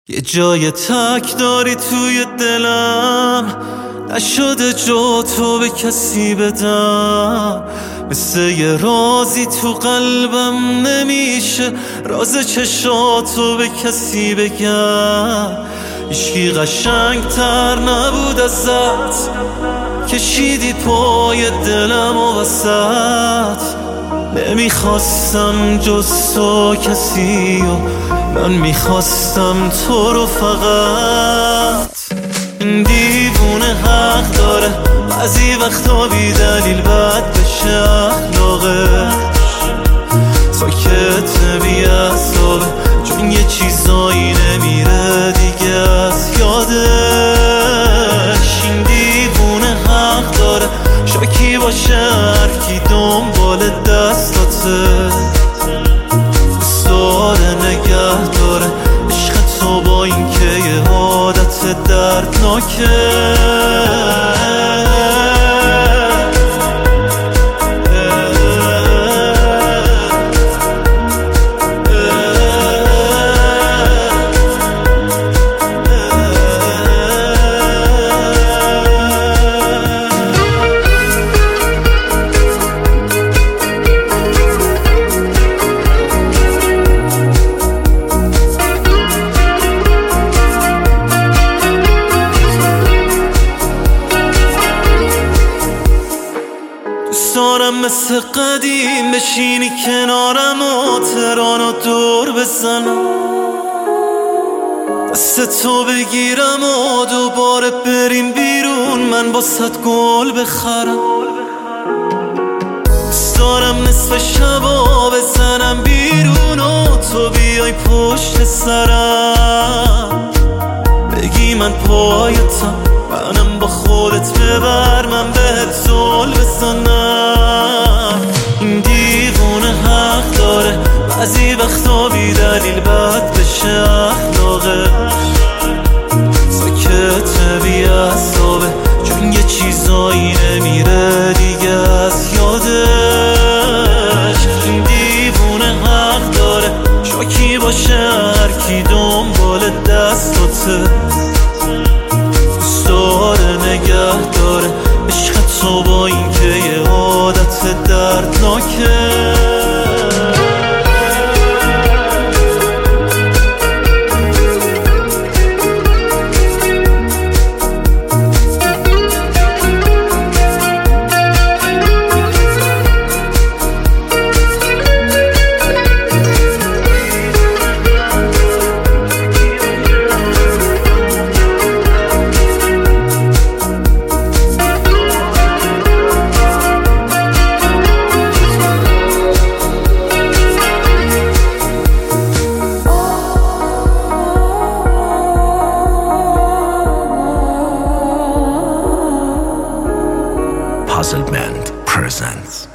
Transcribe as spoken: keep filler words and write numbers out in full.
یه جای تک داری توی دلم، نشده جا تو به کسی بدم. مثل یه رازی تو قلبم نمیشه راز چشاتو به کسی بگم. هیچکی قشنگ تر نبود ازت، کشیدی پای دلم و وسط. نمیخواستم جز تو کسی و من میخواستم تو رو فقط. این دیوونه حق داره بعضی وقتا بی دلیل بد بشه اخلاقش. ساکت بی اعصابه چون یه چیزایی نمیره دیگه از یادش. این دیوونه حق داره شاکی باشه هرکی دنبال دستاته. دوستاره نگه داره عشق تو با این که یه عادت دردناکه. دارم مثل قدیم بشینی کنارم و ترانو دور بزنم، دست تو بگیرم و دوباره بریم بیرون من باست گل بخرم. دارم نصف شبا بزنم بیرون و تو بیای پشت سرم، بگی من پایتم منم با خودت ببر من بهت زل بزنم. این دیوونه حق داره بعضی وقتا بی دلیل بد بشه اخلاقه. ساکت بی اعصابه چون یه چیزایی نمیره دیگه از یادش. این دیوونه حق داره شاکی باشه هرکی دنبال دستاته. دوستاره نگه داره عشق تو با این که یه عادت دردناکه. Puzzlement presents